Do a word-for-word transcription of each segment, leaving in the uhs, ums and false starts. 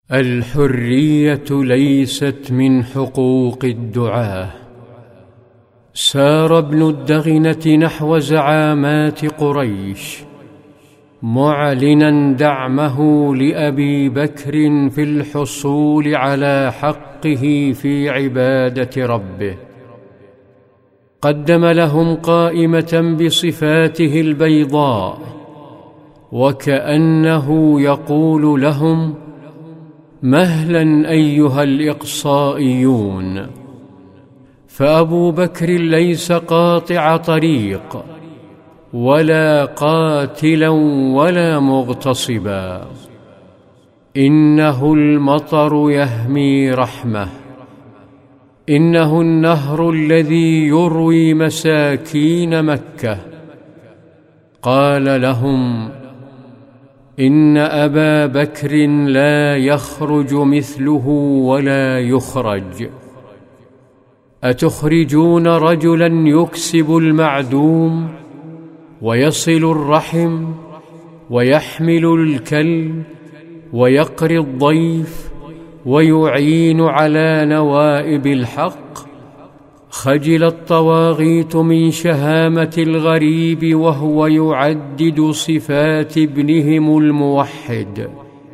الحرية ليست من حقوق الدعاة. سار ابن الدغنة نحو زعامات قريش معلنا دعمه لأبي بكر في الحصول على حقه في عبادة ربه. قدم لهم قائمة بصفاته البيضاء وكأنه يقول لهم: مهلا أيها الإقصائيون. فأبو بكر ليس قاطع طريق ولا قاتلا ولا مغتصبا، إنه المطر يهمي رحمة، إنه النهر الذي يروي مساكين مكة. قال لهم: إن أبا بكر لا يخرج مثله ولا يخرج. أتخرجون رجلا يكسب المعدوم ويصل الرحم ويحمل الكل ويقري الضيف ويعين على نوائب الحق؟ خجل الطواغيت من شهامة الغريب وهو يعدد صفات ابنهم الموحد،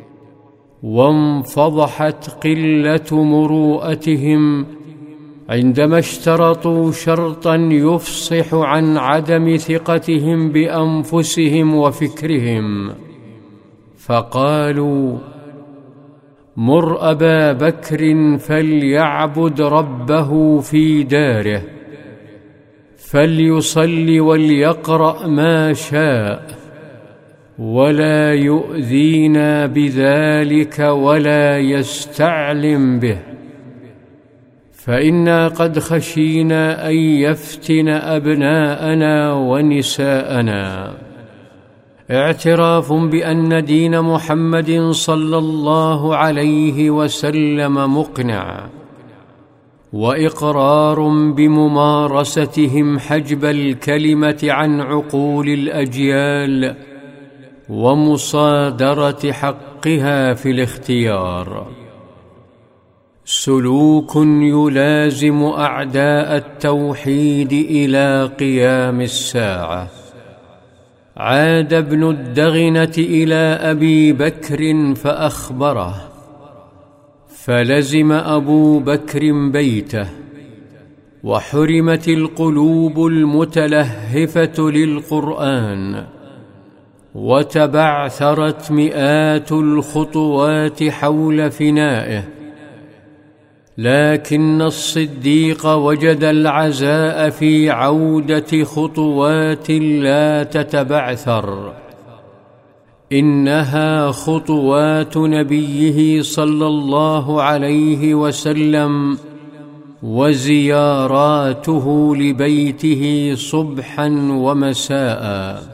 وانفضحت قلة مروءتهم عندما اشترطوا شرطا يفصح عن عدم ثقتهم بأنفسهم وفكرهم، فقالوا: مر أبا بكر فليعبد ربه في داره، فليصل وليقرأ ما شاء، ولا يؤذينا بذلك ولا يستعلم به، فإنا قد خشينا أن يفتن أبناءنا ونساءنا. اعتراف بأن دين محمد صلى الله عليه وسلم مقنع، وإقرار بممارستهم حجب الكلمة عن عقول الأجيال ومصادرة حقها في الاختيار. سلوك يلازم أعداء التوحيد إلى قيام الساعة. عاد ابن الدغنة إلى أبي بكر فأخبره، فلزم أبو بكر بيته، وحرمت القلوب المتلهفة للقرآن، وتبعثرت مئات الخطوات حول فنائه، لكن الصديق وجد العزاء في عودة خطوات لا تتبعثر، إنها خطوات نبيه صلى الله عليه وسلم وزياراته لبيته صبحا ومساء.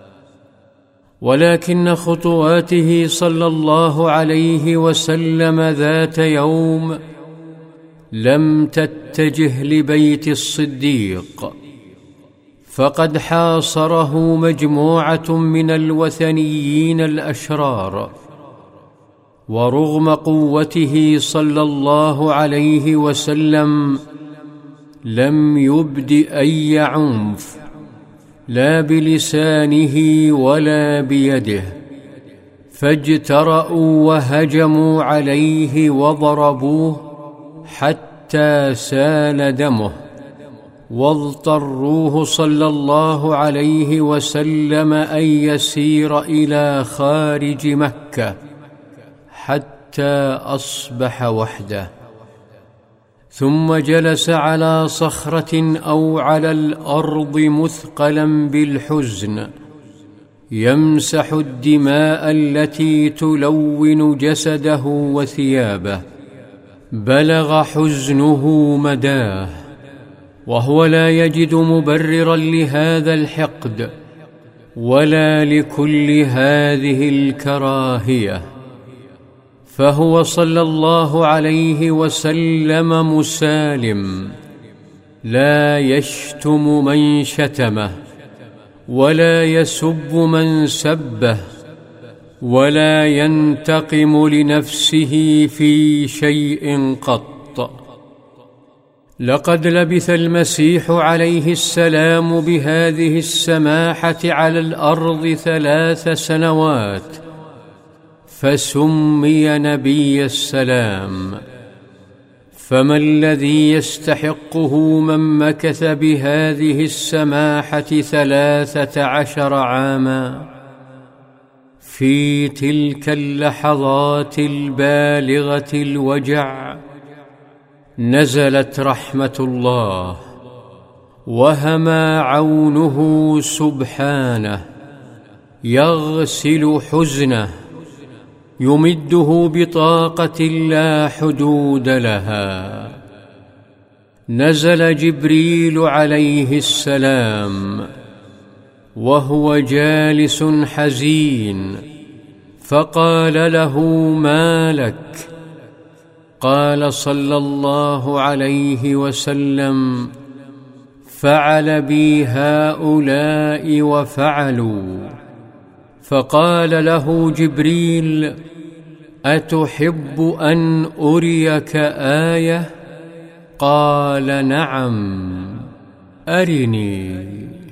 ولكن خطواته صلى الله عليه وسلم ذات يوم لم تتجه لبيت الصديق، فقد حاصره مجموعة من الوثنيين الأشرار، ورغم قوته صلى الله عليه وسلم لم يبد أي عنف، لا بلسانه ولا بيده، فاجترأوا وهجموا عليه وضربوه حتى سال دمه، واضطروه صلى الله عليه وسلم أن يسير إلى خارج مكة حتى أصبح وحده، ثم جلس على صخرة أو على الأرض مثقلا بالحزن يمسح الدماء التي تلون جسده وثيابه. بلغ حزنه مداه، وهو لا يجد مبررا لهذا الحقد ولا لكل هذه الكراهية، فهو صلى الله عليه وسلم مسالم، لا يشتم من شتمه ولا يسب من سبه، ولا ينتقم لنفسه في شيء قط. لقد لبث المسيح عليه السلام بهذه السماحة على الأرض ثلاث سنوات، فسمي نبي السلام. فما الذي يستحقه من مكث بهذه السماحة ثلاثة عشر عاما؟ في تلك اللحظات البالغة الوجع نزلت رحمة الله، وهما عونه سبحانه يغسل حزنه، يمده بطاقة لا حدود لها. نزل جبريل عليه السلام وهو جالس حزين، فقال له: ما لك؟ قال صلى الله عليه وسلم: فعل بي هؤلاء وفعلوا. فقال له جبريل: أتحب أن أريك آية؟ قال: نعم، أرني.